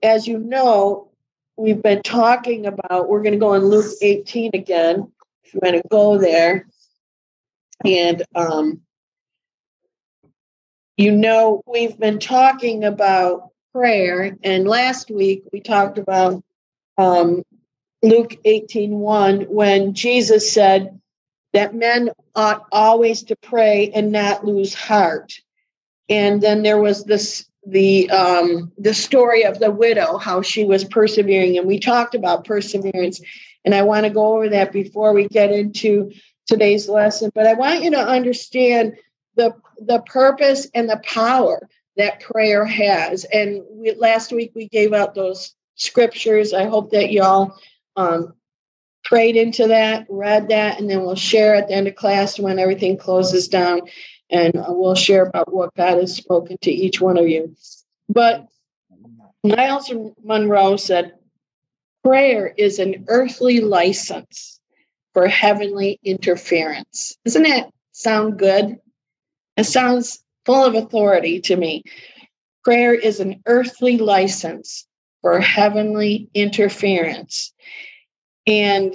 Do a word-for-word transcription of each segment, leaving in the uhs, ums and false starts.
as you know, we've been talking about, we're going to go in Luke eighteen again, if you want to go there. And, um, you know, we've been talking about prayer, and last week we talked about um, Luke eighteen one, when Jesus said that men ought always to pray and not lose heart. And then there was this the um, the story of the widow, how she was persevering, and we talked about perseverance. And I want to go over that before we get into today's lesson. But I want you to understand the the purpose and the power that prayer has. And we, last week we gave out those scriptures. I hope that y'all um, prayed into that, read that, and then we'll share at the end of class when everything closes down. And we'll share about what God has spoken to each one of you. But Miles Monroe said, prayer is an earthly license for heavenly interference. Doesn't that sound good? It sounds full of authority to me. Prayer is an earthly license for heavenly interference. And,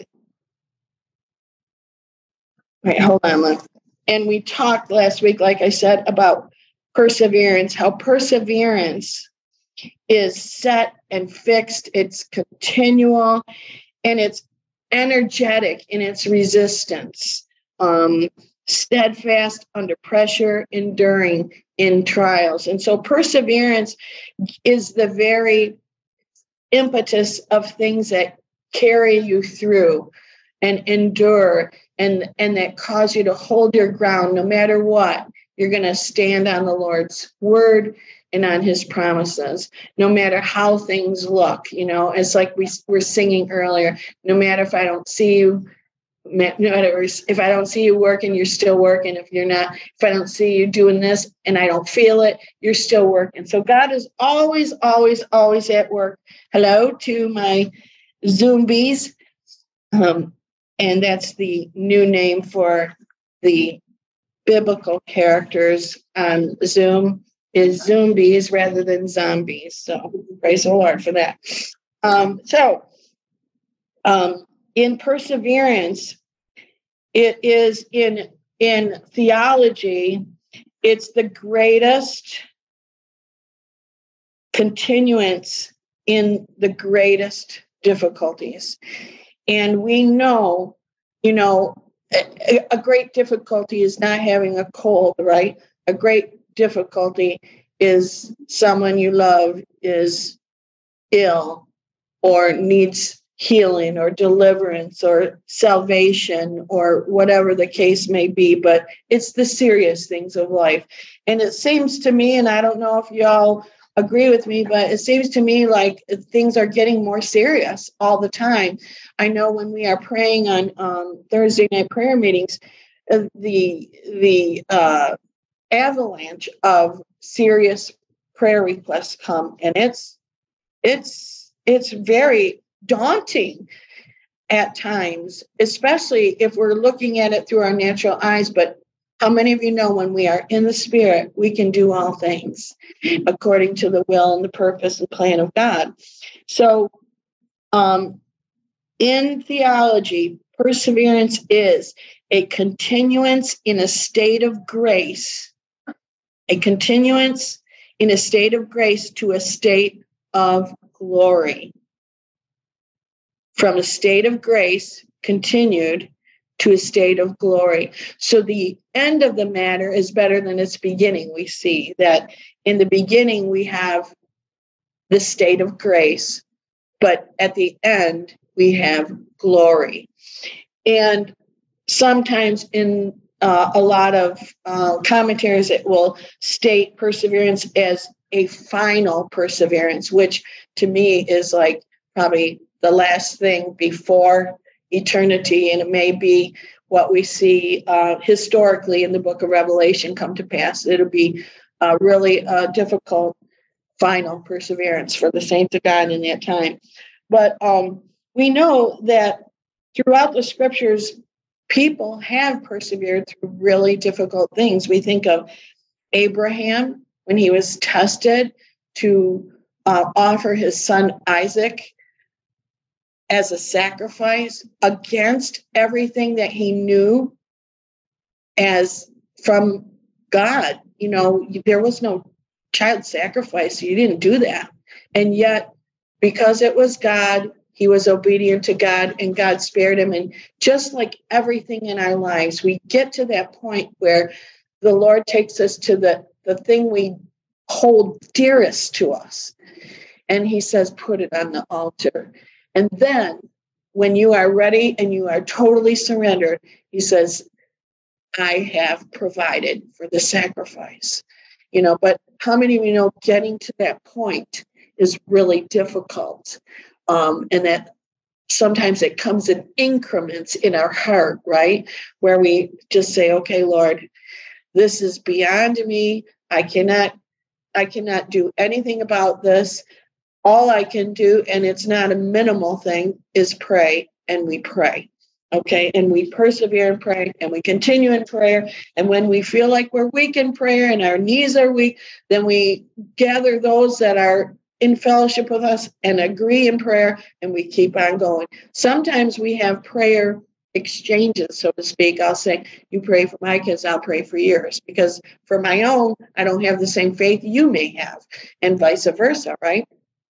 wait, hold on, look. And we talked last week, like I said, about perseverance, how perseverance is set and fixed, it's continual, and it's energetic in its resistance, um, steadfast under pressure, enduring in trials. And so perseverance is the very impetus of things that carry you through and endure, and, and that cause you to hold your ground no matter what. You're going to stand on the Lord's word and on his promises, no matter how things look. You know, it's like we were singing earlier, no matter if I don't see you, no matter if I don't see you working, you're still working. If you're not, if I don't see you doing this and I don't feel it, you're still working. So God is always, always, always at work. Hello to my Zombies. Um, and that's the new name for the biblical characters on Zoom, is Zombies rather than zombies. So praise the Lord for that. Um, so um, in perseverance, it is in in theology, it's the greatest continuance in the greatest difficulties. And we know, you know, a, a great difficulty is not having a cold, right? A great difficulty is someone you love is ill or needs healing or deliverance or salvation or whatever the case may be. But it's the serious things of life. And it seems to me, and I don't know if y'all agree with me, but it seems to me like things are getting more serious all the time. I know when we are praying on um, Thursday night prayer meetings, uh, the the uh, avalanche of serious prayer requests come, and it's it's it's very daunting at times, especially if we're looking at it through our natural eyes. But how many of you know when we are in the Spirit, we can do all things according to the will and the purpose and plan of God? So um, in theology, perseverance is a continuance in a state of grace, a continuance in a state of grace to a state of glory. From a state of grace continued to a state of glory. So the end of the matter is better than its beginning. We see that in the beginning we have the state of grace, but at the end we have glory. And sometimes in uh, a lot of uh, commentaries it will state perseverance as a final perseverance, which to me is like probably the last thing before eternity, and it may be what we see uh, historically in the book of Revelation come to pass. It'll be uh, really a difficult final perseverance for the saints of God in that time. But um, we know that throughout the scriptures, people have persevered through really difficult things. We think of Abraham when he was tested to uh, offer his son Isaac as a sacrifice against everything that he knew as from God. You know, there was no child sacrifice. So you didn't do that. And yet, because it was God, he was obedient to God, and God spared him. And just like everything in our lives, we get to that point where the Lord takes us to the, the thing we hold dearest to us. And he says, put it on the altar. And then when you are ready and you are totally surrendered, he says, I have provided for the sacrifice. You know, but how many of you know getting to that point is really difficult? Um, and that sometimes it comes in increments in our heart, right? Where we just say, okay, Lord, this is beyond me. I cannot, I cannot do anything about this. All I can do, and it's not a minimal thing, is pray, and we pray. Okay, and we persevere in prayer, and we continue in prayer. And when we feel like we're weak in prayer and our knees are weak, then we gather those that are in fellowship with us and agree in prayer, and we keep on going. Sometimes we have prayer exchanges, so to speak. I'll say, you pray for my kids, I'll pray for yours. Because for my own, I don't have the same faith you may have, and vice versa, right?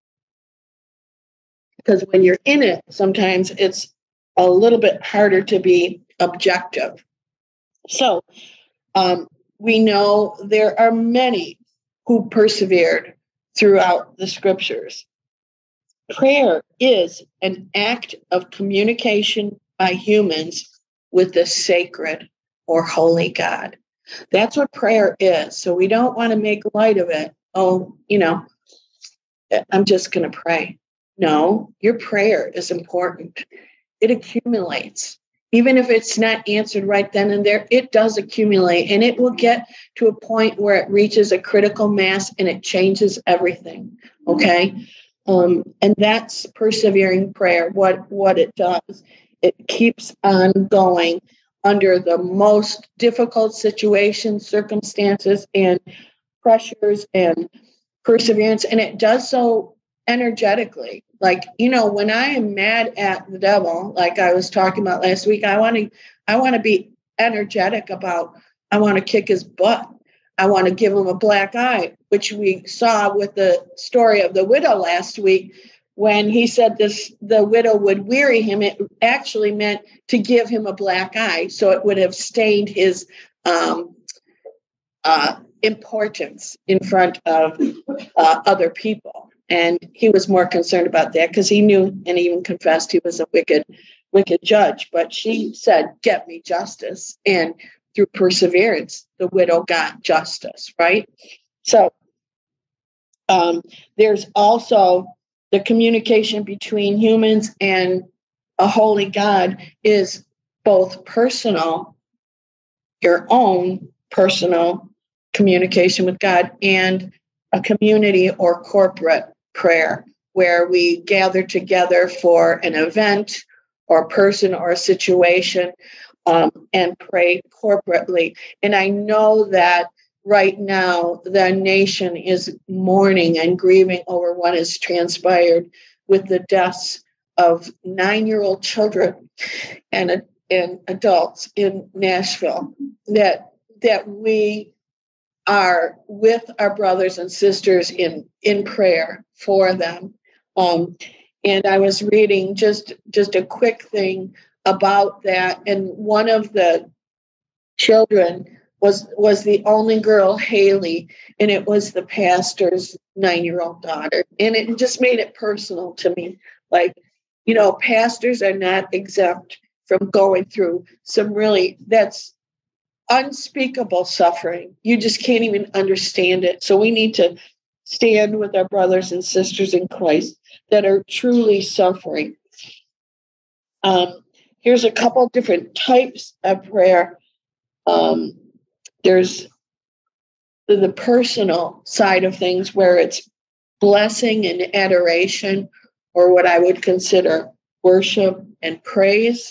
Because when you're in it, sometimes it's a little bit harder to be objective. So um, we know there are many who persevered throughout the scriptures. Prayer is an act of communication by humans with the sacred or holy God. That's what prayer is. So we don't want to make light of it. Oh, you know, I'm just going to pray. No, your prayer is important. It accumulates. Even if it's not answered right then and there, it does accumulate, and it will get to a point where it reaches a critical mass and it changes everything. Okay. Um, and that's persevering prayer. What, what it does, it keeps on going under the most difficult situations, circumstances, and pressures and perseverance. And it does so energetically. Like, you know, when I am mad at the devil, like I was talking about last week, I want to, I want to be energetic about, I want to kick his butt. I want to give him a black eye, which we saw with the story of the widow last week. When he said this, the widow would weary him, it actually meant to give him a black eye. So it would have stained his um, uh, importance in front of uh, other people. And he was more concerned about that because he knew and even confessed he was a wicked, wicked judge. But she said, get me justice. And through perseverance, the widow got justice, right? So um, there's also the communication between humans and a holy God is both personal, your own personal communication with God, and a community or corporate prayer where we gather together for an event or a person or a situation um, and pray corporately. And I know that right now the nation is mourning and grieving over what has transpired with the deaths of nine-year-old children and, and adults in Nashville, that that we are with our brothers and sisters in, in prayer for them. Um, and I was reading just, just a quick thing about that. And one of the children was, was the only girl, Haley, and it was the pastor's nine-year-old daughter. And it just made it personal to me. Like, you know, pastors are not exempt from going through some really, that's unspeakable suffering. You just can't even understand it. So we need to stand with our brothers and sisters in Christ that are truly suffering. Um, here's a couple different types of prayer. Um, there's the, the personal side of things where it's blessing and adoration, or what I would consider worship and praise.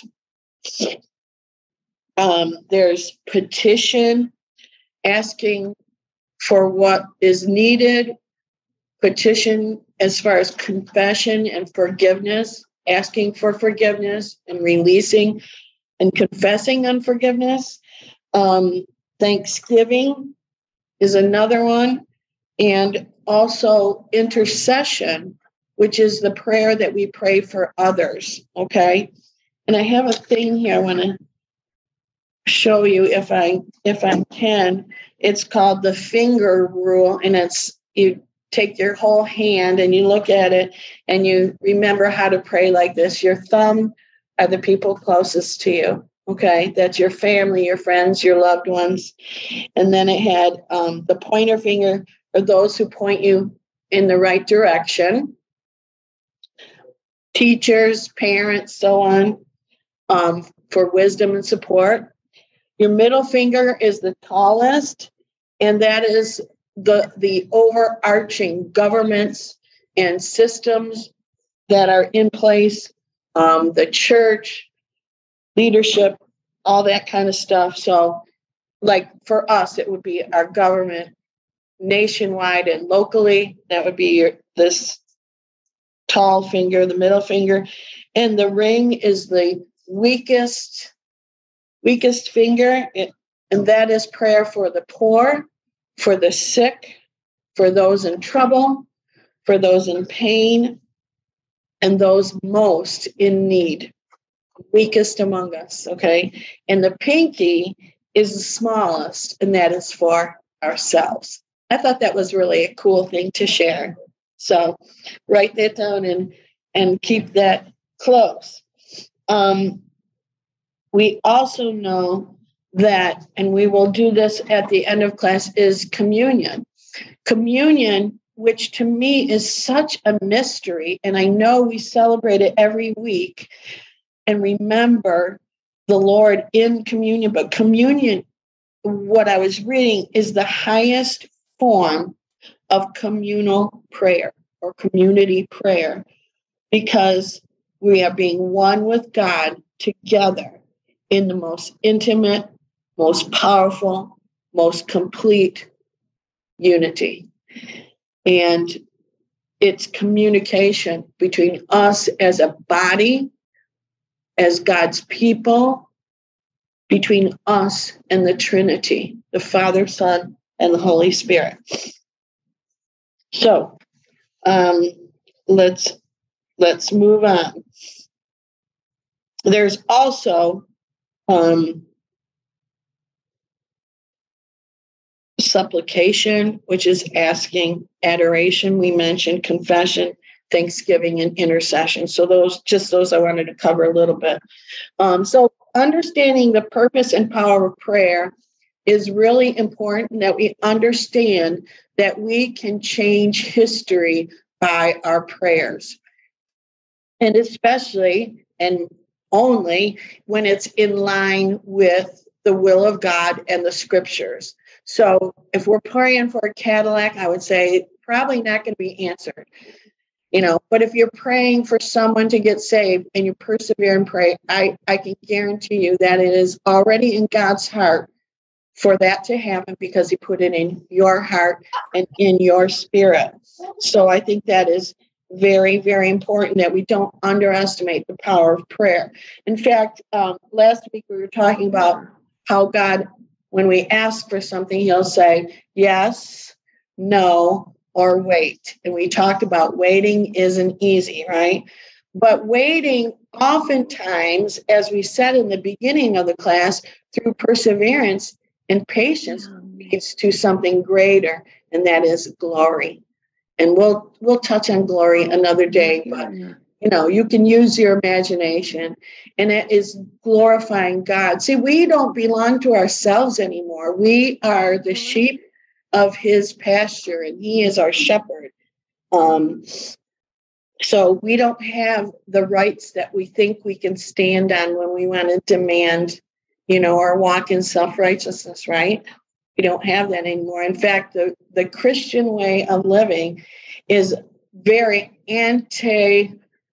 Um, there's petition, asking for what is needed, petition as far as confession and forgiveness, asking for forgiveness and releasing and confessing unforgiveness. Um, Thanksgiving is another one. And also intercession, which is the prayer that we pray for others. Okay. And I have a thing here I want to show you if I if I can. It's called the finger rule, and it's you take your whole hand and you look at it and you remember how to pray like this. Your thumb are the people closest to you. Okay, that's your family, your friends, your loved ones. And then it had um, the pointer finger are those who point you in the right direction. Teachers, parents, so on, um, for wisdom and support. Your middle finger is the tallest, and that is the, the overarching governments and systems that are in place, um, the church, leadership, all that kind of stuff. So, like for us, it would be our government nationwide and locally. That would be your, this tall finger, the middle finger, and the ring is the weakest weakest finger, it, and that is prayer for the poor, for the sick, for those in trouble, for those in pain, and those most in need, weakest among us, okay? And the pinky is the smallest, and that is for ourselves. I thought that was really a cool thing to share. So write that down and, and keep that close. Um, We also know that, and we will do this at the end of class, is communion. Communion, which to me is such a mystery, and I know we celebrate it every week and remember the Lord in communion, but communion, what I was reading, is the highest form of communal prayer or community prayer, because we are being one with God together in the most intimate, most powerful, most complete unity. And it's communication between us as a body, as God's people, between us and the Trinity, the Father, Son, and the Holy Spirit. So um, let's let's move on. There's also um, supplication, which is asking, adoration, we mentioned, confession, thanksgiving, and intercession. So those, just those I wanted to cover a little bit. Um, so understanding the purpose and power of prayer is really important, that we understand that we can change history by our prayers. And especially and only when it's in line with the will of God and the scriptures. So if we're praying for a Cadillac, I would say probably not going to be answered. You know, but if you're praying for someone to get saved and you persevere and pray, I, I can guarantee you that it is already in God's heart for that to happen, because he put it in your heart and in your spirit. So I think that is very, very important, that we don't underestimate the power of prayer. In fact, um, last week we were talking about how God, when we ask for something, he'll say yes, no, or wait. And we talked about waiting isn't easy, right? But waiting oftentimes, as we said in the beginning of the class, through perseverance and patience leads to something greater, and that is glory. And we'll we'll touch on glory another day, but you know, you can use your imagination, and it is glorifying God. See, we don't belong to ourselves anymore. We are the sheep of his pasture, and he is our shepherd. Um, so we don't have the rights that we think we can stand on when we want to demand, you know, or walk in self-righteousness, right? We don't have that anymore. In fact, the, the Christian way of living is very anti,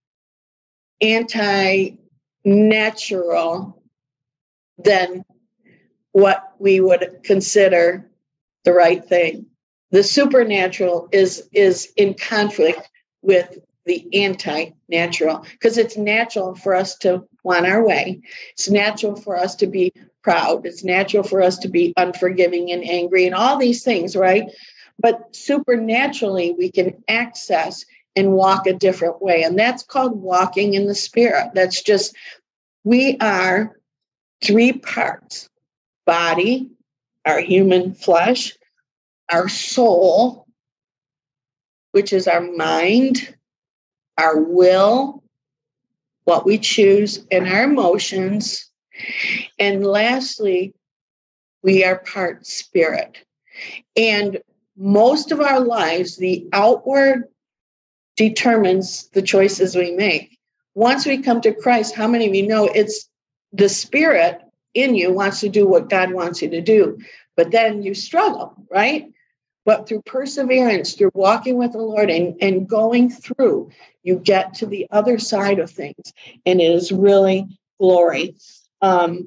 anti-natural than what we would consider the right thing. the supernatural is, is in conflict with the anti-natural, because it's natural for us to want our way. It's natural for us to be proud. It's natural for us to be unforgiving and angry and all these things, right? But supernaturally, we can access and walk a different way. And that's called walking in the Spirit. That's just, we are three parts: body, our human flesh, our soul, which is our mind, our will, what we choose, and our emotions. And lastly, we are part spirit. And most of our lives, the outward determines the choices we make. Once we come to Christ, how many of you know it's the Spirit in you wants to do what God wants you to do, but then you struggle, right? But through perseverance, through walking with the Lord and, and going through, you get to the other side of things, and it is really glory. Um,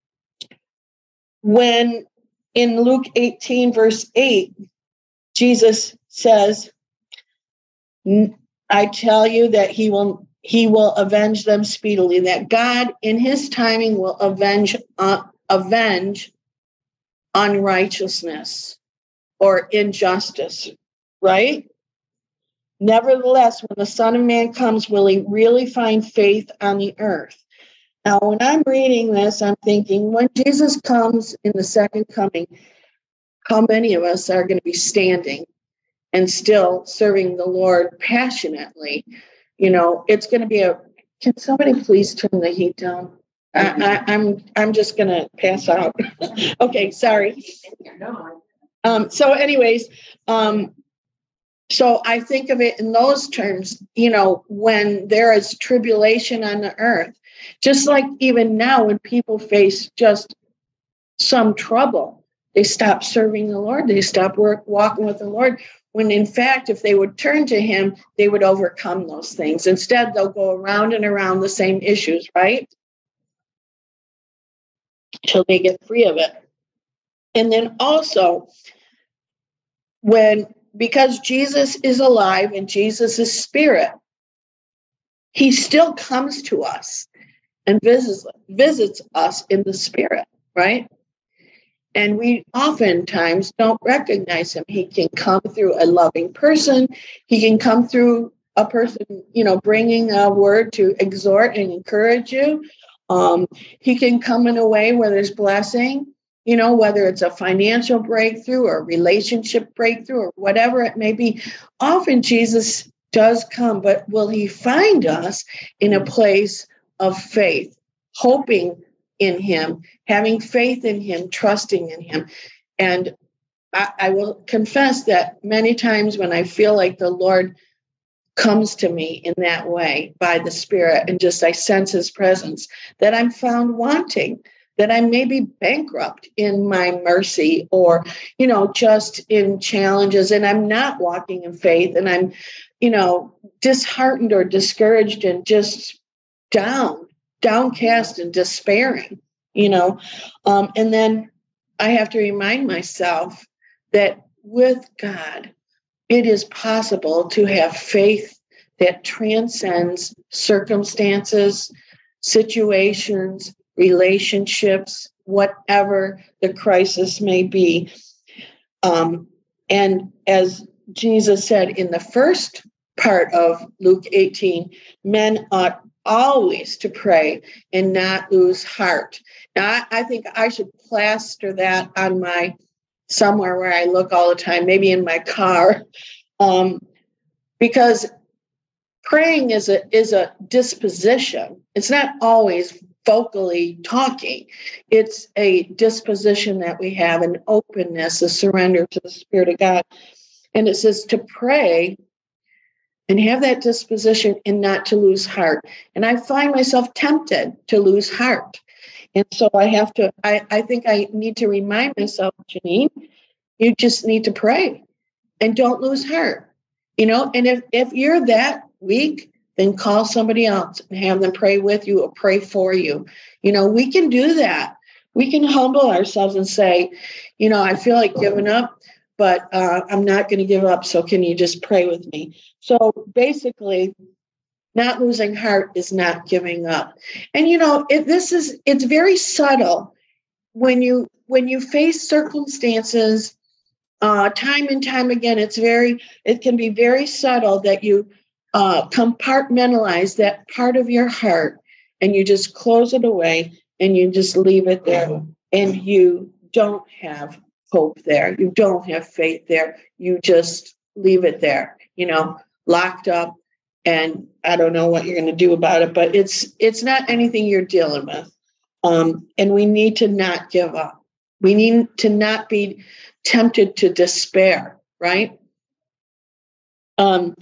when in Luke eighteen, verse eight, Jesus says, I tell you that he will he will avenge them speedily, that God in his timing will avenge uh, avenge unrighteousness or injustice, right? Nevertheless, when the Son of Man comes, will he really find faith on the earth? Now, when I'm reading this, I'm thinking, when Jesus comes in the second coming, how many of us are going to be standing and still serving the Lord passionately? You know, it's going to be a, can somebody please turn the heat down? I, I, I'm I'm just going to pass out. Okay, sorry. Um, so anyways, um, so I think of it in those terms, you know, when there is tribulation on the earth, just like even now when people face just some trouble, they stop serving the Lord. They stop work, walking with the Lord. When in fact, if they would turn to him, they would overcome those things. Instead, they'll go around and around the same issues, right? Till they get free of it. And then also, when, because Jesus is alive and Jesus is spirit, he still comes to us and visits, visits us in the spirit, right? And we oftentimes don't recognize him. He can come through a loving person. He can come through a person, you know, bringing a word to exhort and encourage you. Um, he can come in a way where there's blessing, you know, whether it's a financial breakthrough or a relationship breakthrough or whatever it may be. Often Jesus does come, but will he find us in a place of faith, hoping in him, having faith in him, trusting in him? And I, I will confess that many times when I feel like the Lord comes to me in that way by the Spirit and just I sense his presence, that I'm found wanting, that I may be bankrupt in my mercy or, you know, just in challenges, and I'm not walking in faith, and I'm, you know, disheartened or discouraged and just down, downcast and despairing, you know. Um, and then I have to remind myself that with God, it is possible to have faith that transcends circumstances, situations, relationships, whatever the crisis may be. Um, and as Jesus said in the first part of Luke eighteen, men ought always to pray and not lose heart. Now, I, I think I should plaster that on my somewhere where I look all the time, maybe in my car, um, because praying is a is a disposition. It's not always vocally talking. It's a disposition that we have, an openness, a surrender to the Spirit of God. And it says to pray and have that disposition and not to lose heart. And I find myself tempted to lose heart. And so I have to, I, I think I need to remind myself, Janine, you just need to pray and don't lose heart. You know, and if, if you're that weak, then call somebody else and have them pray with you or pray for you. You know, we can do that. We can humble ourselves and say, you know, I feel like giving up. but uh, I'm not going to give up. So can you just pray with me? So basically, not losing heart is not giving up. And, you know, it, this is, it's very subtle when you, when you face circumstances, uh, time and time again, it's very, it can be very subtle that you uh, compartmentalize that part of your heart and you just close it away and you just leave it there. And you don't have hope there. You don't have faith there. You just leave it there, you know, locked up. And I don't know what you're going to do about it, but it's it's not anything you're dealing with. Um, and we need to not give up. We need to not be tempted to despair, right? Um,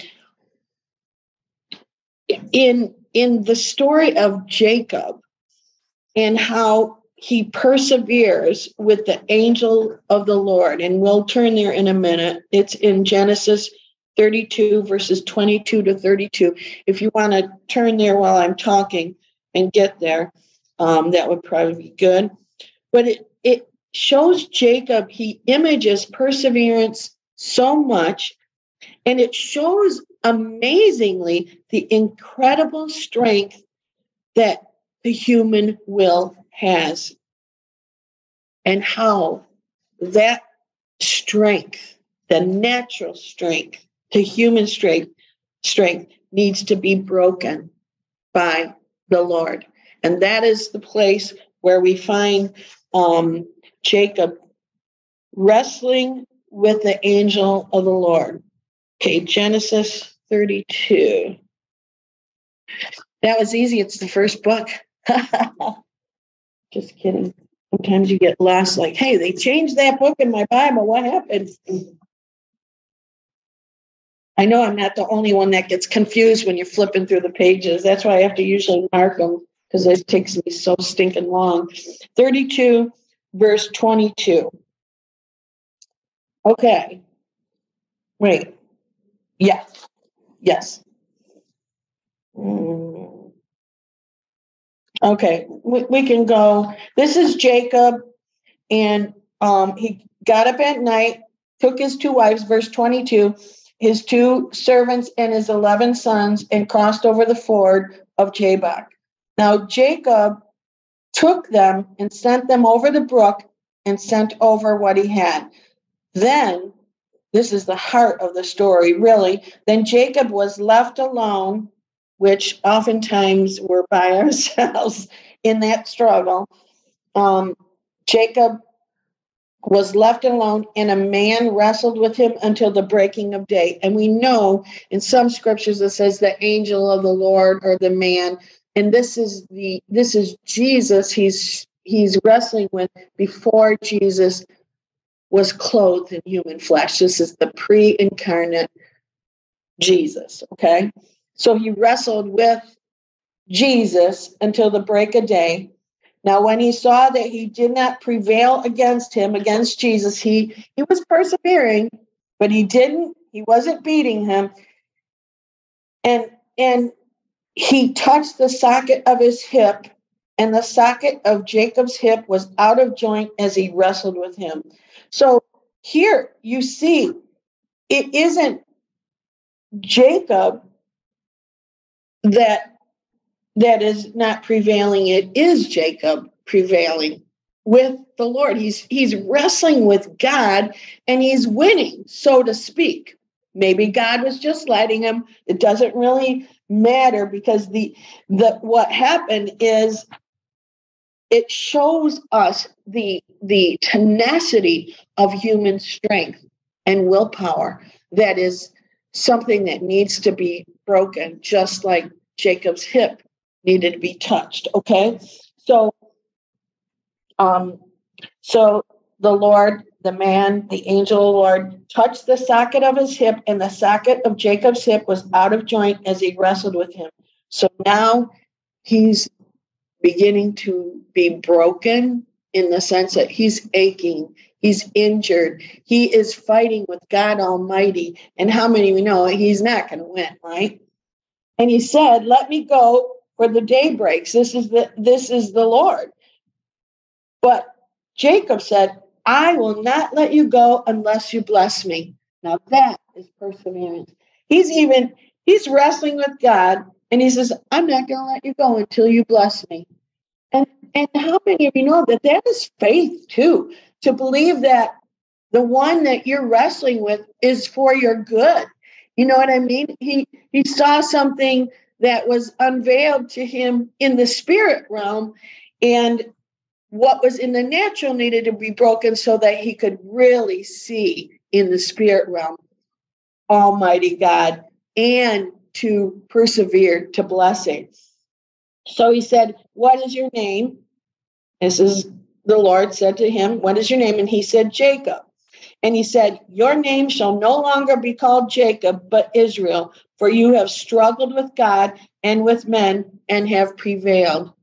in in the story of Jacob and how he perseveres with the angel of the Lord, and we'll turn there in a minute. It's in Genesis thirty-two, verses twenty-two to thirty-two. If you want to turn there while I'm talking and get there, um, that would probably be good. But it, it shows Jacob, he images perseverance so much, and it shows amazingly the incredible strength that the human will has, and how that strength, the natural strength, the human strength, strength needs to be broken by the Lord. And that is the place where we find um, Jacob wrestling with the angel of the Lord. Okay, Genesis thirty-two. That was easy. It's the first book. Just kidding. Sometimes you get lost, like, hey, they changed that book in my Bible. What happened? I know I'm not the only one that gets confused when you're flipping through the pages. That's why I have to usually mark them, because it takes me so stinking long. thirty-two, verse twenty-two. Okay. Wait. Yes. Yes. Mm. Okay. We, we can go. This is Jacob, and um, he got up at night, took his two wives, verse twenty-two, his two servants and his eleven sons, and crossed over the ford of Jabbok. Now Jacob took them and sent them over the brook and sent over what he had. Then, this is the heart of the story, really. Then Jacob was left alone, which oftentimes we're by ourselves in that struggle. Um, Jacob was left alone, and a man wrestled with him until the breaking of day. And we know in some scriptures it says the angel of the Lord or the man. And this is the this is Jesus. He's he's wrestling with before Jesus was clothed in human flesh. This is the pre-incarnate Jesus. Okay, so he wrestled with Jesus until the break of day. Now, when he saw that he did not prevail against him, against Jesus, he, he was persevering, but he didn't, he wasn't beating him. And, and he touched the socket of his hip, and the socket of Jacob's hip was out of joint as he wrestled with him. So here you see, it isn't Jacob that that is not prevailing. It is Jacob prevailing with the Lord. He's he's wrestling with God, and he's winning, so to speak. Maybe God was just letting him. It doesn't really matter, because the the what happened is it shows us the the tenacity of human strength and willpower. That is something that needs to be broken, just like Jacob's hip needed to be touched. Okay, so um, so the Lord, the man, the angel of the Lord, touched the socket of his hip, and the socket of Jacob's hip was out of joint as he wrestled with him. So now he's beginning to be broken, in the sense that he's aching, he's injured, he is fighting with God Almighty. And how many we know he's not going to win, right? And he said, "Let me go, for the day breaks. This is the this is the Lord." But Jacob said, I will not let you go unless you bless me. Now that is perseverance. He's even, he's wrestling with God, and he says, I'm not going to let you go until you bless me. And, and how many of you know that that is faith too, to believe that the one that you're wrestling with is for your good. You know what I mean? He, he saw something that was unveiled to him in the spirit realm, and what was in the natural needed to be broken so that he could really see in the spirit realm Almighty God and to persevere to blessing. So he said, what is your name? This is the Lord said to him, what is your name? And he said, Jacob. And he said, your name shall no longer be called Jacob, but Israel, for you have struggled with God and with men and have prevailed.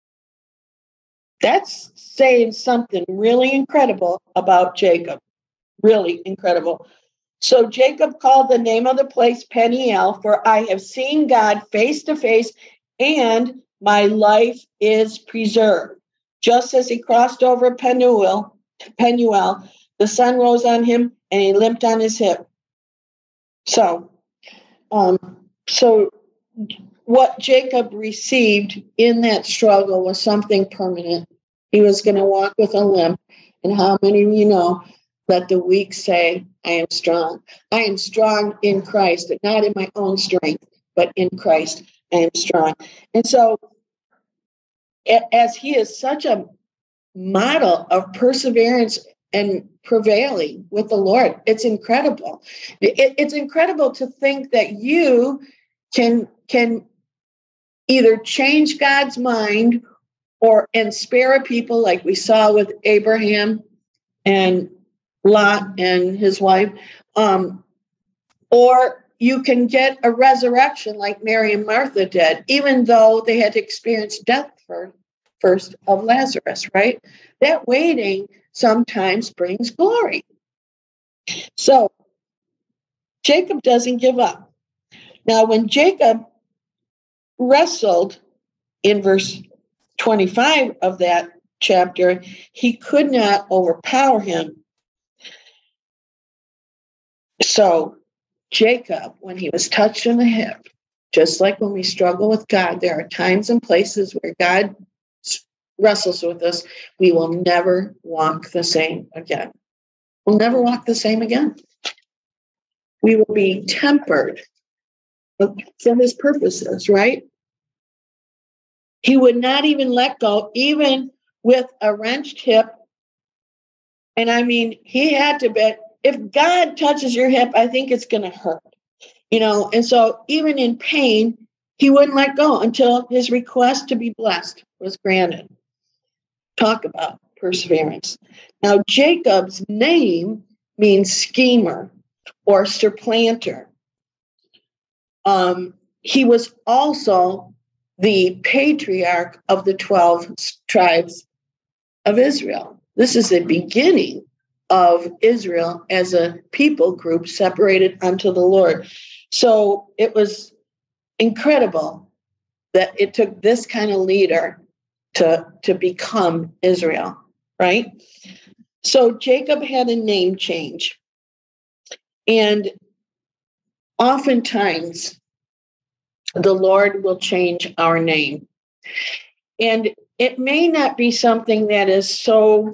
That's saying something really incredible about Jacob. Really incredible. So Jacob called the name of the place Peniel, for I have seen God face to face, and my life is preserved. Just as he crossed over Penuel, Penuel, the sun rose on him, and he limped on his hip. So, um, so what Jacob received in that struggle was something permanent. He was going to walk with a limp. And how many of you know, let the weak say, I am strong. I am strong in Christ, not in my own strength, but in Christ I am strong. And so as he is such a model of perseverance and prevailing with the Lord, it's incredible. It, it's incredible to think that you can, can either change God's mind or and spare a people like we saw with Abraham and Lot and his wife, um, or you can get a resurrection like Mary and Martha did, even though they had to experience death for, first of Lazarus, right? That waiting sometimes brings glory. So Jacob doesn't give up. Now, when Jacob wrestled in verse twenty-five of that chapter, he could not overpower him. So Jacob, when he was touched in the hip, just like when we struggle with God, there are times and places where God wrestles with us. We will never walk the same again. We'll never walk the same again. We will be tempered for his purposes, right? He would not even let go, even with a wrenched hip. And I mean, he had to bet, if God touches your hip, I think it's going to hurt, you know? And so even in pain, he wouldn't let go until his request to be blessed was granted. Talk about perseverance. Now, Jacob's name means schemer or supplanter. Um, he was also the patriarch of the twelve tribes of Israel. This is the beginning of Israel as a people group separated unto the Lord. So it was incredible that it took this kind of leader to, to become Israel, right? So Jacob had a name change. And oftentimes, the Lord will change our name. And it may not be something that is so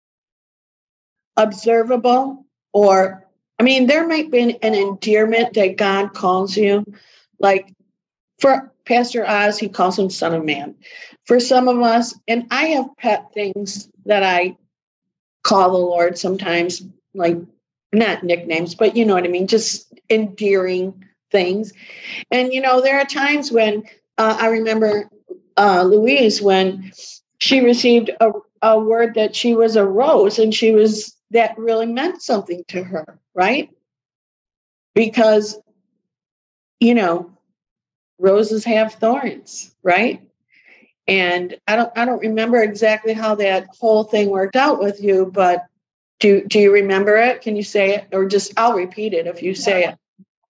observable, or, I mean, there might be an endearment that God calls you. Like for Pastor Oz, he calls him Son of Man. For some of us, and I have pet things that I call the Lord sometimes, like not nicknames, but you know what I mean, just endearing things. And, you know, there are times when uh, I remember uh, Louise, when she received a, a word that she was a rose, and she was, that really meant something to her, right? Because, you know, roses have thorns, right? And I don't, I don't remember exactly how that whole thing worked out with you, but do, do you remember it? Can you say it? Or just, I'll repeat it if you say it.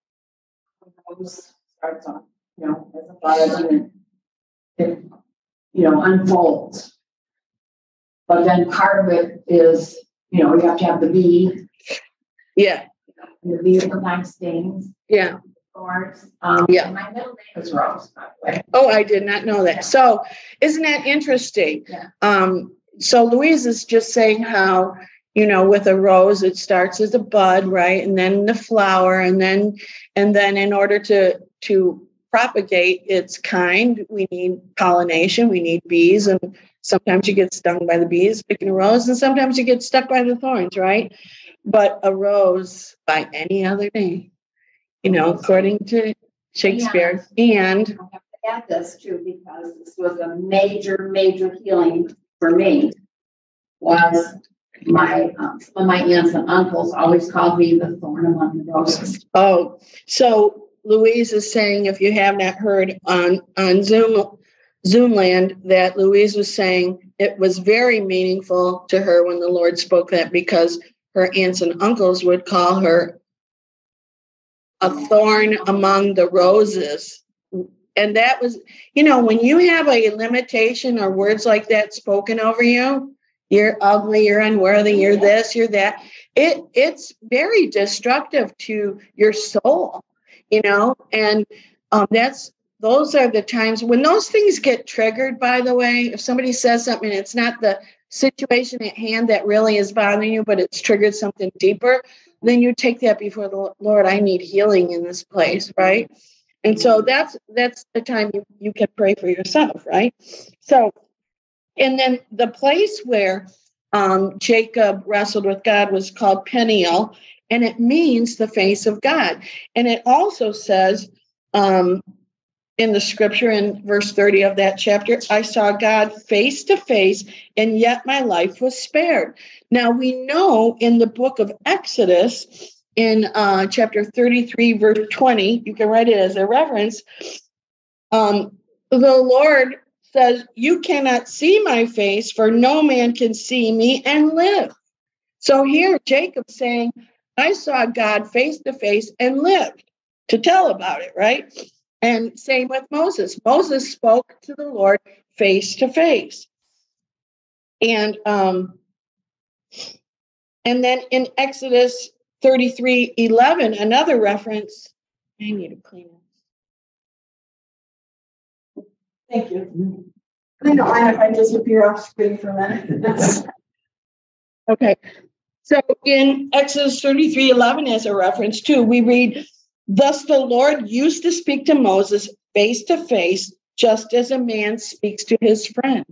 Starts on, you know, as a flower, and it, you know, unfolds. But then part of it is, you know, you have to have the V. Yeah. And the V sometimes stings. Yeah. Thorns. Um, Yeah. and my middle name is Rose, by the way. Oh, I did not know that. So isn't that interesting? Yeah. Um, so Louise is just saying how, you know, with a rose, it starts as a bud, right? And then the flower, and then, and then in order to, to propagate its kind, we need pollination, we need bees, and sometimes you get stung by the bees picking a rose, and sometimes you get stuck by the thorns, right? But a rose by any other name, you know, according to Shakespeare. And I have to add this too, because this was a major, major healing for me. Was my um, some of my aunts and uncles always called me the thorn among the roses. oh, so Louise is saying, if you have not heard on on Zoom Zoomland, that Louise was saying it was very meaningful to her when the Lord spoke that, because her aunts and uncles would call her a thorn among the roses. And that was, you know, when you have a limitation or words like that spoken over you, you're ugly, you're unworthy, you're this, you're that. It it's very destructive to your soul, you know, and um, that's those are the times when those things get triggered. By the way, if somebody says something, it's not the situation at hand that really is bothering you, but it's triggered something deeper, then you take that before the Lord. I need healing in this place, right? And so that's that's the time you, you can pray for yourself, right? So, and then the place where um, Jacob wrestled with God was called Peniel, and it means the face of God. And it also says um, in the scripture in verse thirty of that chapter, I saw God face to face, and yet my life was spared. Now we know in the book of Exodus, in uh, chapter thirty-three, verse twenty, you can write it as a reference. Um, the Lord says, you cannot see my face, for no man can see me and live. So here Jacob saying, I saw God face to face and lived, to tell about it, right? And same with Moses. Moses spoke to the Lord face to face. And um, and then in Exodus thirty-three eleven, another reference. I need to clean it. Thank you. I don't mind if I disappear off screen for a minute. Okay. So in Exodus thirty-three eleven, as a reference too, we read, thus the Lord used to speak to Moses face to face, just as a man speaks to his friend.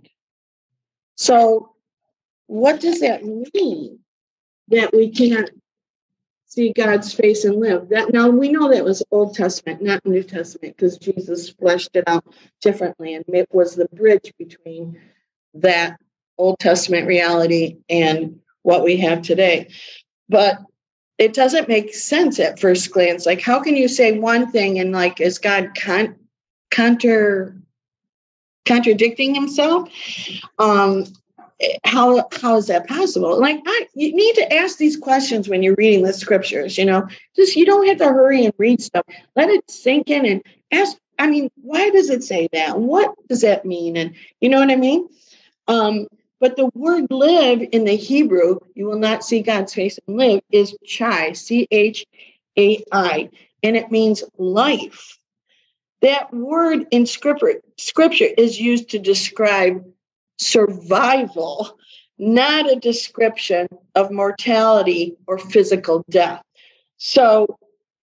So what does that mean, that we can't see God's face and live? That now we know that was Old Testament, not New Testament, because Jesus fleshed it out differently, and it was the bridge between that Old Testament reality and what we have today. But it doesn't make sense at first glance. Like, how can you say one thing and like, is God con- counter contradicting himself? Um, how how is that possible? Like, I, you need to ask these questions when you're reading the scriptures. You know, just you don't have to hurry and read stuff. Let it sink in and ask. I mean, why does it say that? What does that mean? And you know what I mean? Um, but the word live in the Hebrew, you will not see God's face and live, is chai, C H A I, and it means life. That word in scripture, scripture is used to describe survival, not a description of mortality or physical death. So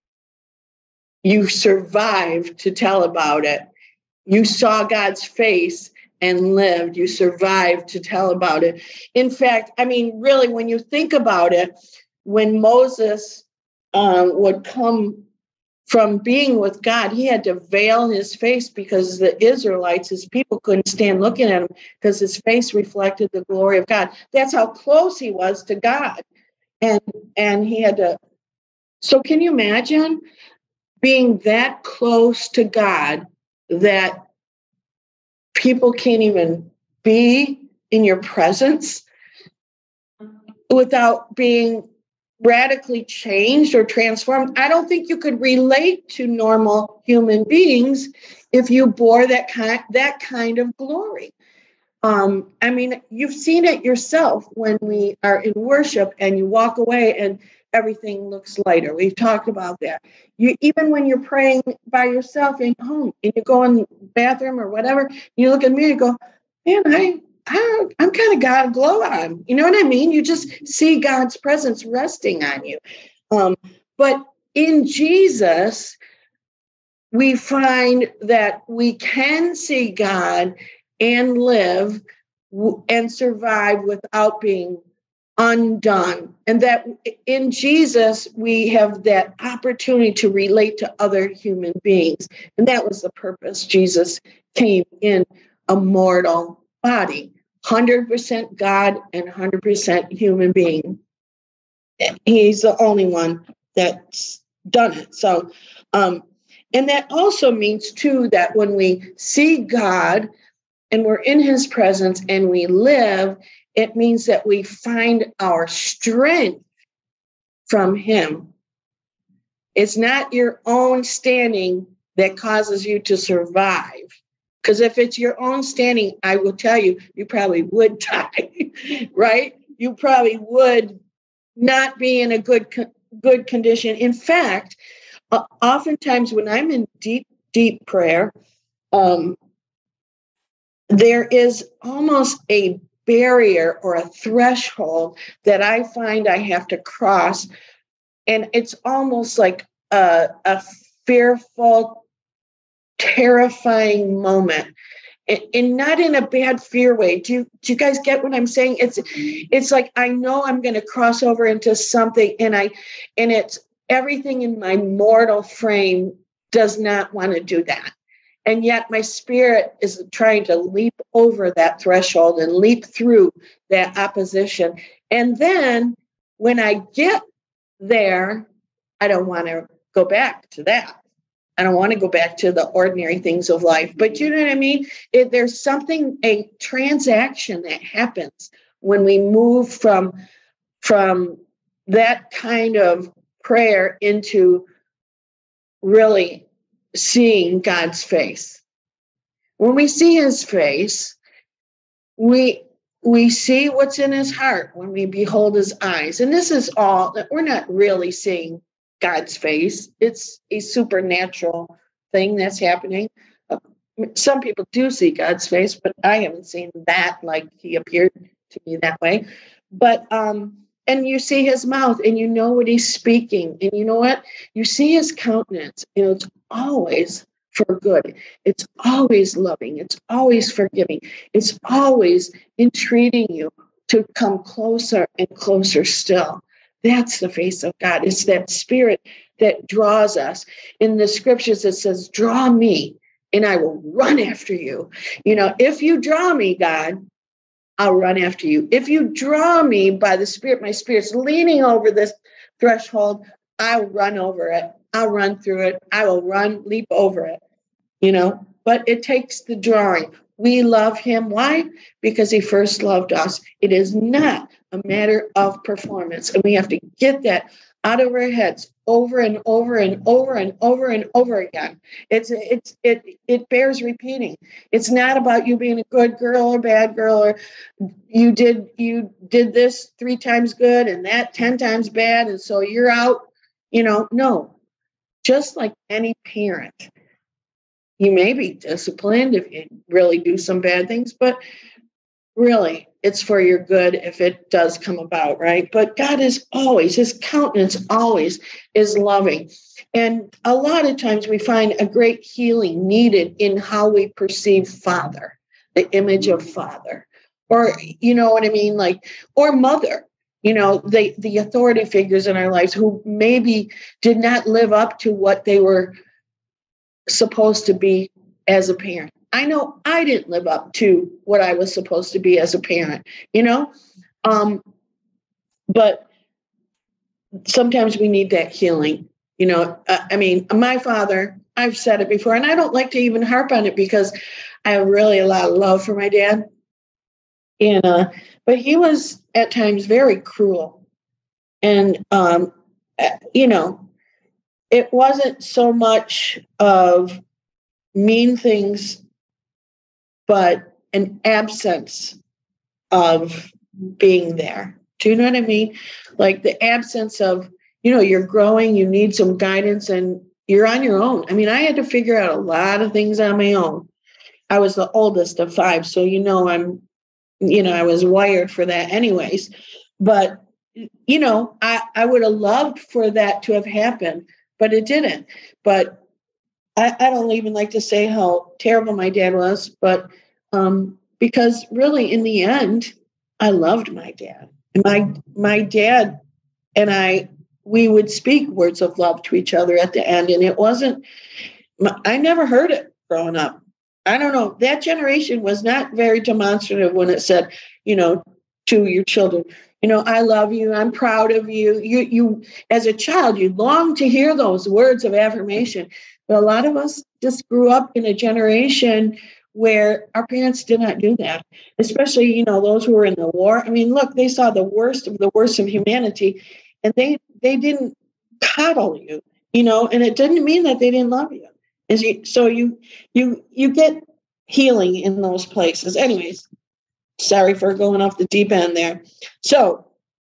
you survived to tell about it. You saw God's face and lived. You survived to tell about it. In fact, I mean, really, when you think about it, when Moses um, would come from being with God, he had to veil his face because the Israelites, his people, couldn't stand looking at him because his face reflected the glory of God. That's how close he was to God. And, and he had to. So can you imagine being that close to God that people can't even be in your presence without being radically changed or transformed? I don't think you could relate to normal human beings if you bore that kind that kind of glory. Um, I mean, you've seen it yourself when we are in worship and you walk away and everything looks lighter. We've talked about that. You even when you're praying by yourself in home and you go in the bathroom or whatever, you look at me and go, man, I, I I'm kind of got a glow on. You know what I mean? You just see God's presence resting on you. Um, but in Jesus, we find that we can see God and live and survive without being undone. And that in Jesus, we have that opportunity to relate to other human beings. And that was the purpose. Jesus came in a mortal body, one hundred percent God and one hundred percent human being. He's the only one that's done it. So, um, and that also means, too, that when we see God and we're in his presence and we live, it means that we find our strength from him. It's not your own standing that causes you to survive. Because if it's your own standing, I will tell you, you probably would die, right? You probably would not be in a good good condition. In fact, uh, oftentimes when I'm in deep, deep prayer, um, there is almost a barrier or a threshold that I find I have to cross. And it's almost like a, a fearful, terrifying moment. And, and not in a bad fear way. Do you, do you guys get what I'm saying? It's it's like I know I'm going to cross over into something, and I and it's everything in my mortal frame does not want to do that. And yet my spirit is trying to leap over that threshold and leap through that opposition. And then when I get there, I don't want to go back to that. I don't want to go back to the ordinary things of life. But you know what I mean? It, there's something, a transaction that happens when we move from, from that kind of prayer into really seeing God's face. When we see his face, we we see what's in his heart when we behold his eyes. And this is all, we're not really seeing God's face. It's a supernatural thing that's happening. Uh, some people do see God's face, but I haven't seen that like he appeared to me that way. But um, and you see his mouth and you know what he's speaking. And you know what? You see his countenance. You know, it's always for good. It's always loving. It's always forgiving. It's always entreating you to come closer and closer still. That's the face of God. It's that spirit that draws us. In the scriptures, it says, draw me and I will run after you. You know, if you draw me, God, I'll run after you. If you draw me by the spirit, my spirit's leaning over this threshold, I'll run over it. I'll run through it. I will run, leap over it, you know, but it takes the drawing. We love him. Why? Because he first loved us. It is not a matter of performance. And we have to get that out of our heads over and over and over and over and over again. It's it's it it bears repeating. It's not about you being a good girl or bad girl, or you did you did this three times good and that ten times bad, and so you're out. You know, no. Just like any parent, you may be disciplined if you really do some bad things, but really, it's for your good if it does come about, right? But God is always, his countenance always is loving. And a lot of times we find a great healing needed in how we perceive Father, the image of Father, or, you know what I mean? Like, or mother, you know, the, the authority figures in our lives who maybe did not live up to what they were supposed to be as a parent. I know I didn't live up to what I was supposed to be as a parent, you know, um, but sometimes we need that healing, you know. Uh, I mean, my father, I've said it before, and I don't like to even harp on it because I have really a lot of love for my dad. And, uh, but he was at times very cruel. And, um, you know, it wasn't so much of mean things, but an absence of being there. Do you know what I mean? Like the absence of, you know, you're growing, you need some guidance, and you're on your own. I mean, I had to figure out a lot of things on my own. I was the oldest of five, so you know I'm, you know, I was wired for that anyways. But, you know, I, I would have loved for that to have happened, but it didn't. But I, I don't even like to say how terrible my dad was, but um, because really in the end, I loved my dad. My my dad and I, we would speak words of love to each other at the end. And it wasn't, I never heard it growing up. I don't know. That generation was not very demonstrative when it said, you know, to your children, you know, I love you. I'm proud of you. You, you, as a child, you long to hear those words of affirmation. But a lot of us just grew up in a generation where our parents did not do that, especially, you know, those who were in the war. I mean, look, they saw the worst of the worst of humanity, and they, they didn't coddle you, you know, and it didn't mean that they didn't love you. Is you, so you you you get healing in those places. Anyways, sorry for going off the deep end there. So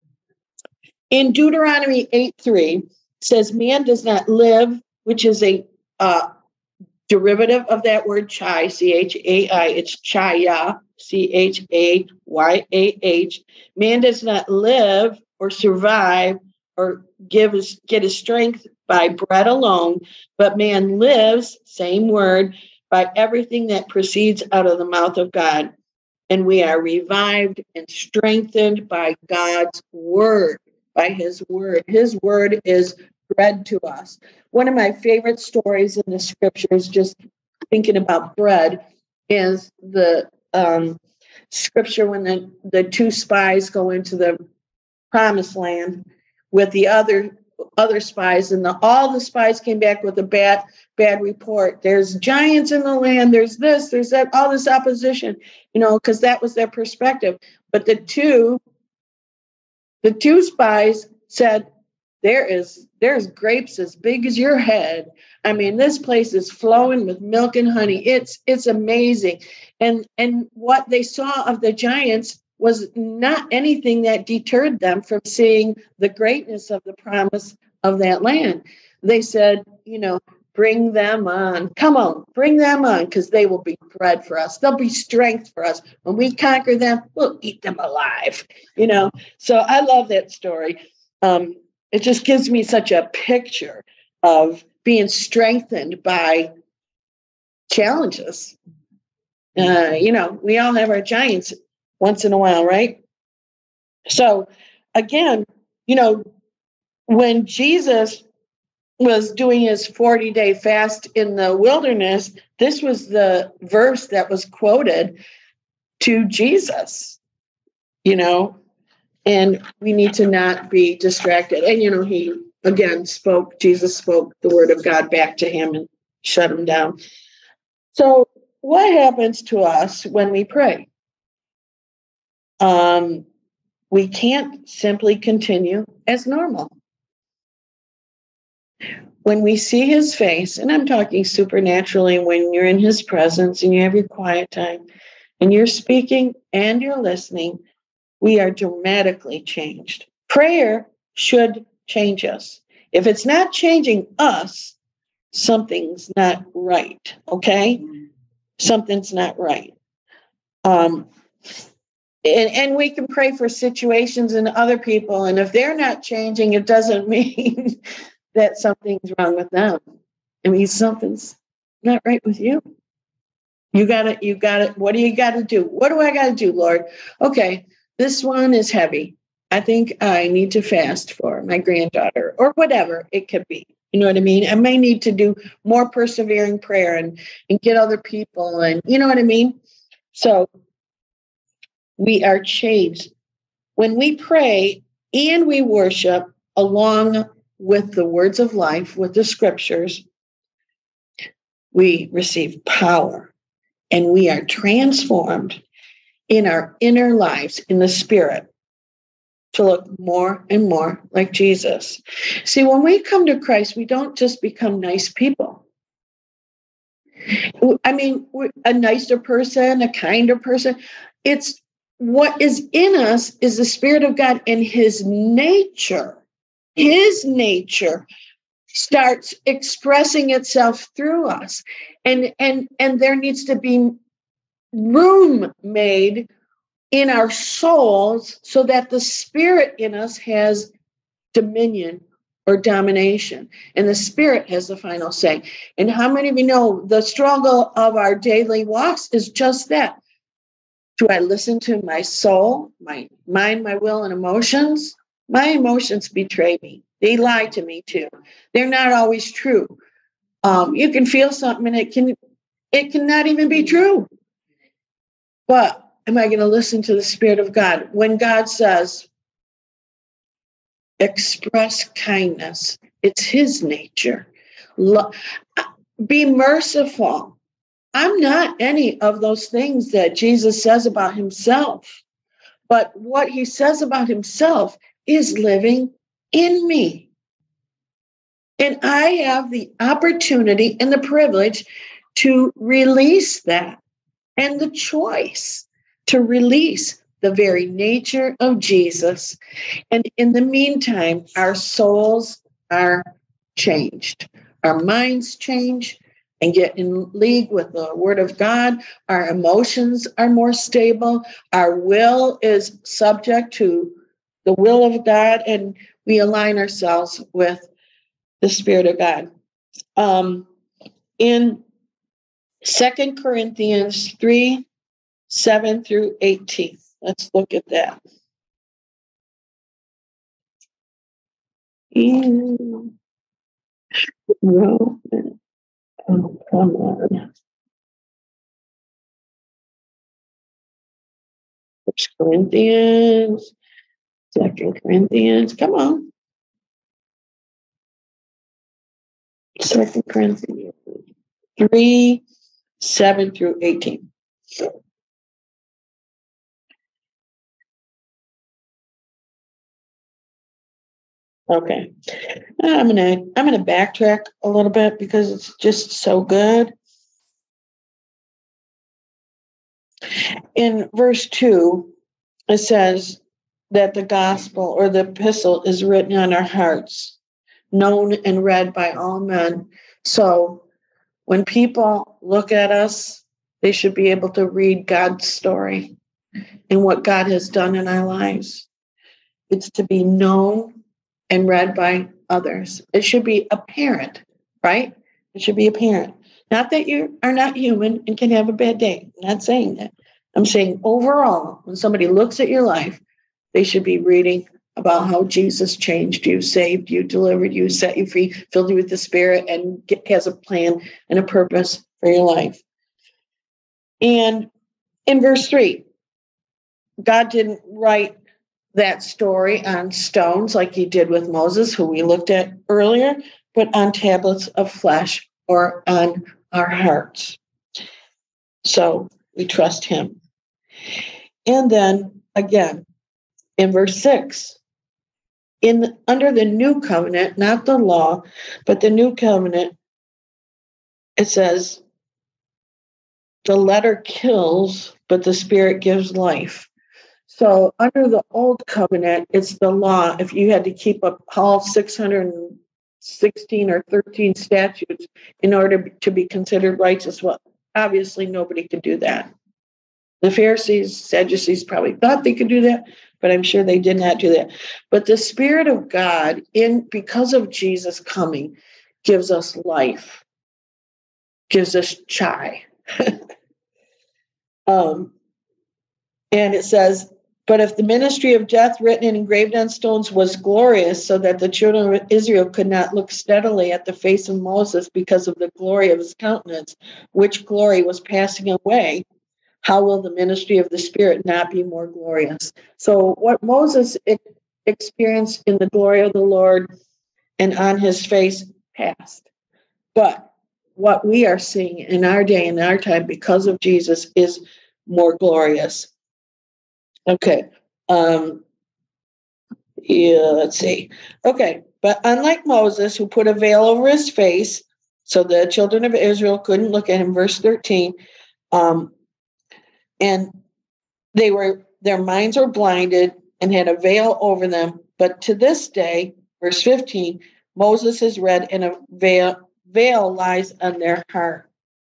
in Deuteronomy eight three says, man does not live, which is a uh, derivative of that word chai, C H A I. It's chaya, C H A Y A H. Man does not live or survive or give his, get his strength by bread alone, but man lives, same word, by everything that proceeds out of the mouth of God. And we are revived and strengthened by God's word, by his word. His word is bread to us. One of my favorite stories in the scriptures, just thinking about bread, is the um, scripture when the, the two spies go into the promised land with the other other spies, and the, all the spies came back with a bad bad report. There's giants in the land. There's this, there's that, all this opposition, you know, because that was their perspective. But the two, the two spies said, there is there's grapes as big as your head. I mean, this place is flowing with milk and honey. It's it's amazing. And and what they saw of the giants was not anything that deterred them from seeing the greatness of the promise of that land. They said, you know, bring them on. Come on, bring them on, because they will be bread for us. They'll be strength for us. When we conquer them, we'll eat them alive. You know, so I love that story. Um, it just gives me such a picture of being strengthened by challenges. Uh, you know, we all have our giants once in a while, right? So again, you know, when Jesus was doing his forty-day fast in the wilderness, this was the verse that was quoted to Jesus, you know, and we need to not be distracted. And, you know, he, again, spoke, Jesus spoke the word of God back to him and shut him down. So what happens to us when we pray? Um, we can't simply continue as normal. When we see his face, and I'm talking supernaturally, when you're in his presence and you have your quiet time and you're speaking and you're listening, we are dramatically changed. Prayer should change us. If it's not changing us, something's not right, okay? Something's not right. Um, and, and we can pray for situations and other people, and if they're not changing, it doesn't mean that something's wrong with them. I mean, something's not right with you. You got to, you got to, what do you got to do? What do I got to do, Lord? Okay, this one is heavy. I think I need to fast for my granddaughter, or whatever it could be. You know what I mean? I may need to do more persevering prayer and, and get other people, and you know what I mean? So we are changed. When we pray and we worship along with the words of life, with the scriptures, we receive power and we are transformed in our inner lives, in the spirit, to look more and more like Jesus. See, when we come to Christ, we don't just become nice people. I mean, a nicer person, a kinder person. It's what is in us is the Spirit of God, and his nature, his nature starts expressing itself through us. And, and, and there needs to be room made in our souls so that the Spirit in us has dominion or domination, and the Spirit has the final say. And how many of you know the struggle of our daily walks is just that? Do I listen to my soul, my mind, my will, and emotions? My emotions betray me. They lie to me too. They're not always true. Um, you can feel something and it can, it cannot even be true. But am I going to listen to the Spirit of God? When God says, express kindness, it's his nature. Lo- be merciful. I'm not any of those things that Jesus says about himself. But what he says about himself is living in me. And I have the opportunity and the privilege to release that, and the choice to release the very nature of Jesus. And in the meantime, our souls are changed. Our minds change and get in league with the Word of God. Our emotions are more stable. Our will is subject to the will of God, and we align ourselves with the Spirit of God. Um, in Second Corinthians three, seven through eighteen. Let's look at that. In Roman. Oh, come on. First Corinthians, Second Corinthians. Come on. Second Corinthians three, seven through eighteen. Okay. I'm gonna I'm gonna backtrack a little bit because it's just so good. In verse two, it says that the gospel or the epistle is written on our hearts, known and read by all men. So when people look at us, they should be able to read God's story and what God has done in our lives. It's to be known and read by others. It should be apparent, right? It should be apparent. Not that you are not human and can have a bad day. I'm not saying that. I'm saying overall, when somebody looks at your life, they should be reading about how Jesus changed you, saved you, delivered you, set you free, filled you with the Spirit, and get, has a plan and a purpose for your life. And in verse three, God didn't write that story on stones like he did with Moses, who we looked at earlier, but on tablets of flesh or on our hearts. So we trust him. And then again, in verse six, in under the new covenant, not the law, but the new covenant, it says, the letter kills, but the Spirit gives life. So under the old covenant, it's the law. If you had to keep up all six hundred sixteen or thirteen statutes in order to be considered righteous, well, obviously nobody could do that. The Pharisees, Sadducees probably thought they could do that, but I'm sure they did not do that. But the Spirit of God, in because of Jesus coming, gives us life, gives us chai. um, and it says, but if the ministry of death written and engraved on stones was glorious, so that the children of Israel could not look steadily at the face of Moses because of the glory of his countenance, which glory was passing away, how will the ministry of the Spirit not be more glorious? So what Moses experienced in the glory of the Lord and on his face passed. But what we are seeing in our day and our time because of Jesus is more glorious. Okay. Um, yeah, let's see. Okay. But unlike Moses, who put a veil over his face, So the children of Israel couldn't look at him, verse thirteen. Um, and they were, their minds were blinded and had a veil over them. But to this day, verse fifteen, Moses is read and a veil, veil lies on their heart.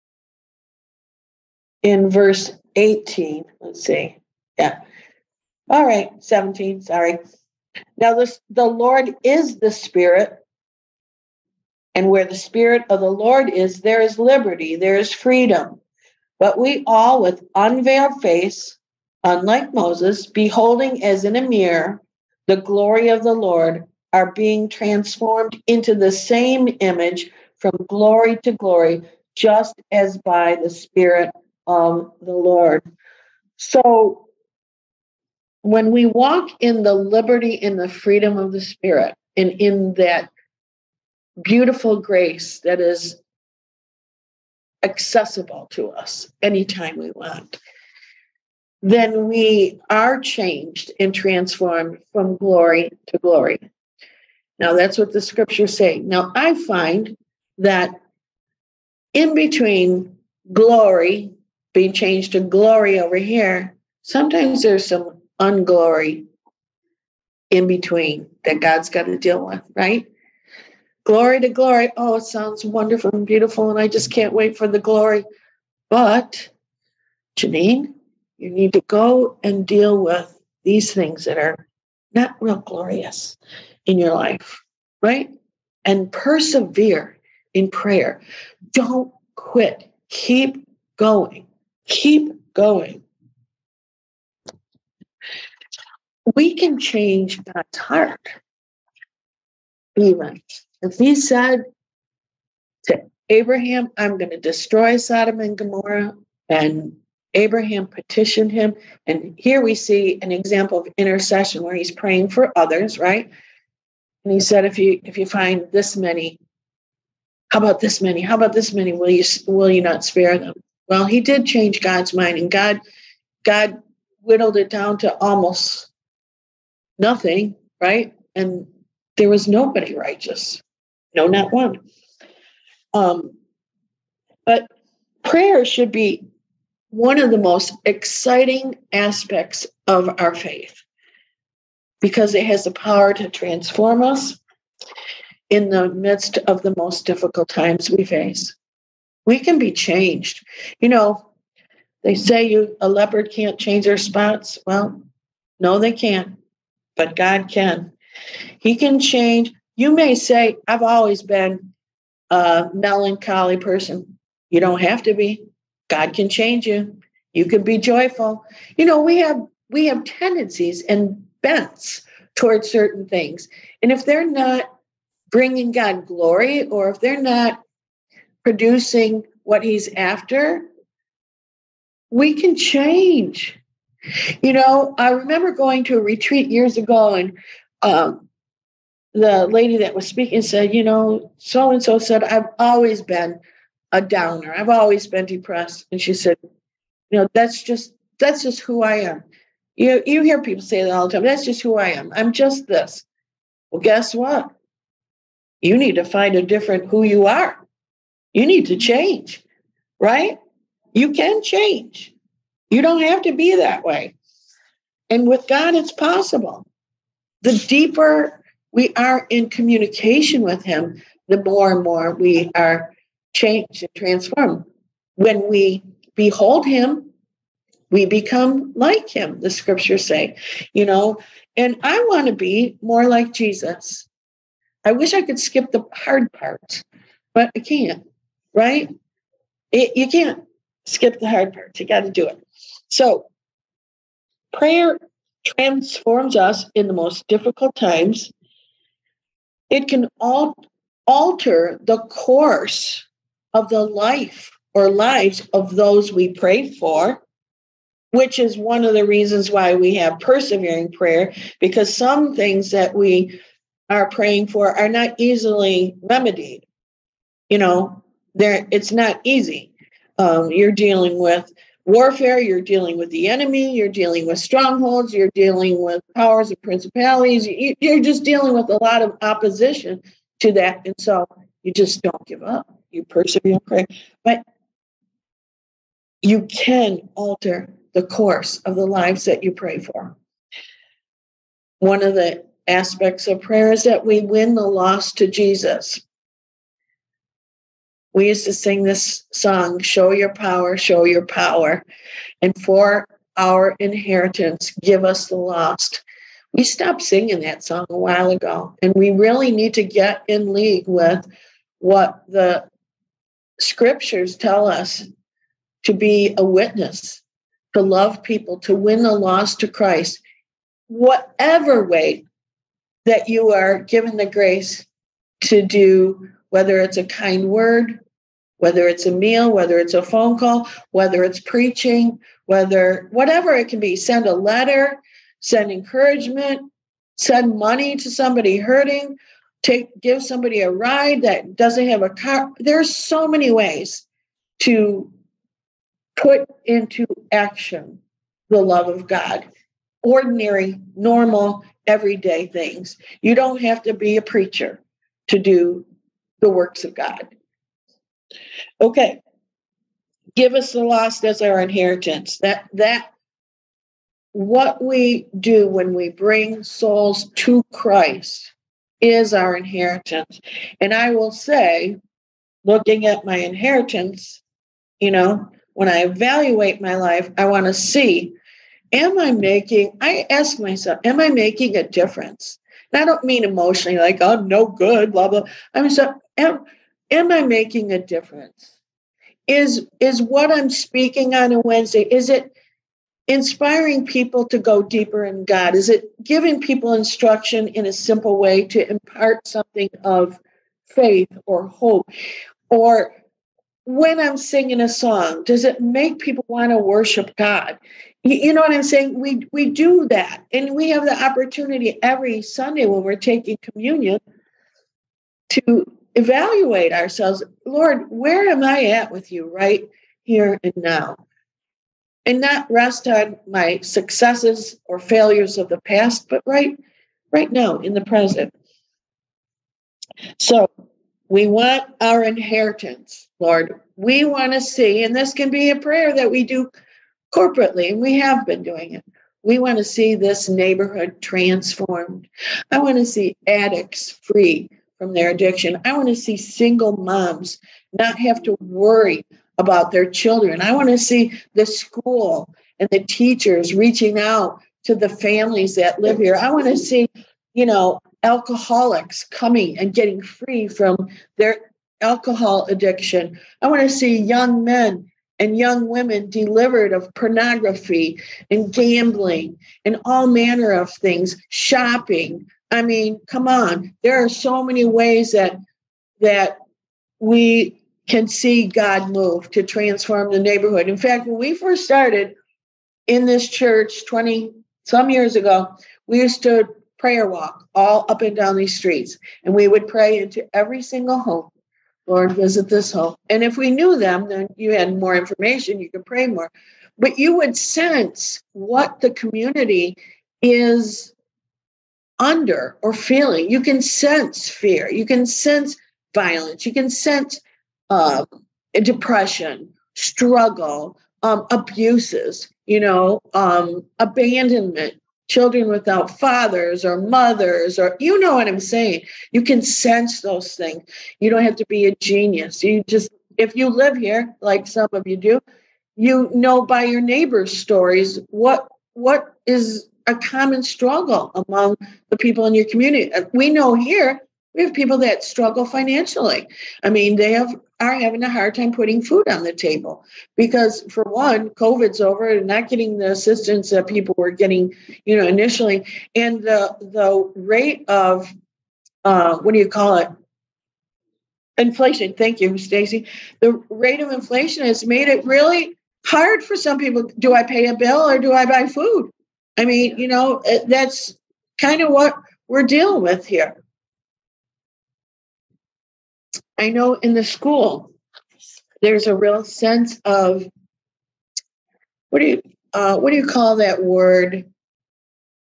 In verse eighteen, let's see. Yeah. All right, seventeen, sorry. Now this, the Lord is the Spirit, and where the Spirit of the Lord is, there is liberty, there is freedom. But we all, with unveiled face, unlike Moses, beholding as in a mirror the glory of the Lord, are being transformed into the same image from glory to glory, just as by the Spirit of the Lord. So when we walk in the liberty and the freedom of the Spirit, and in that beautiful grace that is accessible to us anytime we want, then we are changed and transformed from glory to glory. Now, that's what the scriptures say. Now, I find that in between glory, being changed to glory over here, sometimes there's some unglory in between that God's got to deal with, right? Glory to glory. Oh, it sounds wonderful and beautiful, and I just can't wait for the glory. But, Janine, you need to go and deal with these things that are not real glorious in your life, right? And persevere in prayer. Don't quit. Keep going. Keep going. We can change God's heart. Even if he said to Abraham, I'm going to destroy Sodom and Gomorrah, and Abraham petitioned him. And here we see an example of intercession where he's praying for others, right? And he said, if you if you find this many, how about this many? How about this many? Will you will you not spare them? Well, he did change God's mind, and God God whittled it down to almost nothing, right? And there was nobody righteous. No, not one. Um, but prayer should be one of the most exciting aspects of our faith, because it has the power to transform us in the midst of the most difficult times we face. We can be changed. You know, they say you a leopard can't change their spots. Well, no, they can't, but God can. He can change. You may say, I've always been a melancholy person. You don't have to be. God can change you. You can be joyful. You know, we have we have tendencies and bents towards certain things. And if they're not bringing God glory, or if they're not producing what he's after, we can change. You know, I remember going to a retreat years ago, and um, the lady that was speaking said, you know, so-and-so said, I've always been a downer. I've always been depressed. And she said, you know, that's just, that's just who I am. You, you hear people say that all the time. That's just who I am. I'm just this. Well, guess what? You need to find a different who you are. You need to change, right? You can change. You don't have to be that way. And with God, it's possible. The deeper we are in communication with him, the more and more we are changed and transformed. When we behold him, we become like him, the scriptures say, you know, and I want to be more like Jesus. I wish I could skip the hard parts, but I can't, right? It, you can't skip the hard parts. You got to do it. So prayer transforms us in the most difficult times. It can al- alter the course of the life or lives of those we pray for, which is one of the reasons why we have persevering prayer, because some things that we are praying for are not easily remedied. You know, there it's not easy. Um, you're dealing with warfare, you're dealing with the enemy, you're dealing with strongholds, you're dealing with powers and principalities. You, you're just dealing with a lot of opposition to that. And so you just don't give up. you persevere, pray, but you can alter the course of the lives that you pray for. One of the aspects of prayer is that we win the lost to Jesus. We used to sing this song, show your power, show your power. And for our inheritance, give us the lost. We stopped singing that song a while ago. And we really need to get in league with what the scriptures tell us to be a witness, to love people, to win the lost to Christ. Whatever way that you are given the grace to do, whether it's a kind word, whether it's a meal, whether it's a phone call, whether it's preaching, whether, whatever it can be, send a letter, send encouragement, send money to somebody hurting, take, give somebody a ride that doesn't have a car. There's so many ways to put into action the love of God. Ordinary, normal, everyday things. You don't have to be a preacher to do the works of God. Okay. Give us the lost as our inheritance. That that what we do when we bring souls to Christ is our inheritance. And I will say, looking at my inheritance, you know, when I evaluate my life, I want to see, am I making, I ask myself, am I making a difference? And I don't mean emotionally, like, I'm no good, blah, blah. I mean, so am, am I making a difference? Is, is what I'm speaking on a Wednesday, is it inspiring people to go deeper in God? Is it giving people instruction in a simple way to impart something of faith or hope? Or when I'm singing a song, does it make people want to worship God? You know what I'm saying? We we do that. And we have the opportunity every Sunday when we're taking communion to evaluate ourselves. Lord, where am I at with you right here and now? And not rest on my successes or failures of the past, but right, right now in the present. So we want our inheritance, Lord. We want to see, and this can be a prayer that we do corporately, and we have been doing it. We want to see this neighborhood transformed. I want to see addicts free from their addiction. I want to see single moms not have to worry about their children. I want to see the school and the teachers reaching out to the families that live here. I want to see, you know, alcoholics coming and getting free from their alcohol addiction. I want to see young men and young women delivered of pornography and gambling and all manner of things, shopping. I mean, come on. There are so many ways that that we can see God move to transform the neighborhood. In fact, when we first started in this church twenty some years ago, we used to prayer walk all up and down these streets. And we would pray into every single home. Lord, visit this home. And if we knew them, then you had more information, you could pray more. But you would sense what the community is under or feeling. You can sense fear. You can sense violence. You can sense uh, depression, struggle, um, abuses, you know, um, abandonment, children without fathers or mothers, or you know what I'm saying. You can sense those things. You don't have to be a genius. You just, if you live here, like some of you do, you know by your neighbors' stories what what is a common struggle among the people in your community. We know here we have people that struggle financially. I mean, they have are having a hard time putting food on the table because, for one, COVID's over and not getting the assistance that people were getting, you know, initially, and the the rate of uh, what do you call it? Inflation. Thank you, Stacy. The rate of inflation has made it really hard for some people. Do I pay a bill or do I buy food? I mean, you know, that's kind of what we're dealing with here. I know in the school, there's a real sense of, what do you, uh, what do you call that word?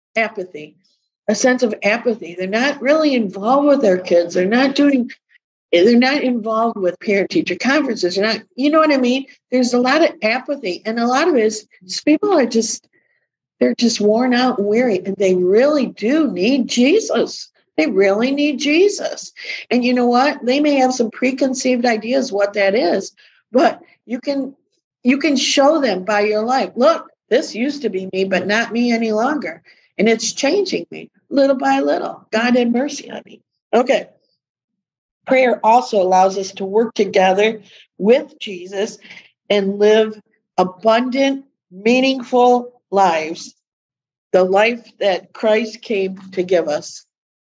Apathy. A sense of apathy. They're not really involved with their kids. They're not doing They're not involved with parent-teacher conferences. They're not, you know what I mean? There's a lot of apathy, and a lot of it is just people are just, they're just worn out and weary, and they really do need Jesus. They really need Jesus. And you know what? They may have some preconceived ideas what that is, but you can you can show them by your life. Look, this used to be me, but not me any longer. And it's changing me little by little. God had mercy on me. Okay. Prayer also allows us to work together with Jesus and live abundant, meaningful lives, the life that Christ came to give us.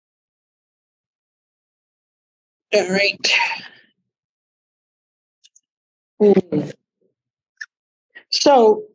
All right. Mm. So,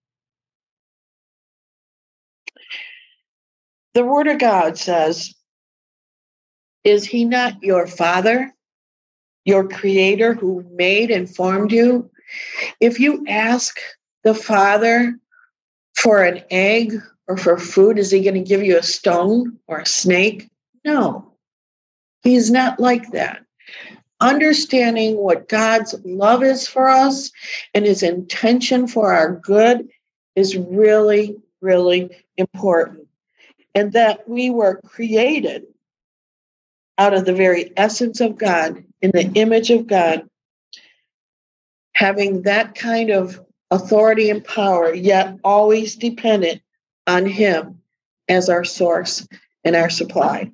the Word of God says, is He not your Father, your Creator who made and formed you? If you ask the Father for an egg or for food, is He going to give you a stone or a snake? No, He's not like that. Understanding what God's love is for us and His intention for our good is really, really important. And that we were created out of the very essence of God, in the image of God, having that kind of authority and power, yet always dependent on Him as our source and our supply.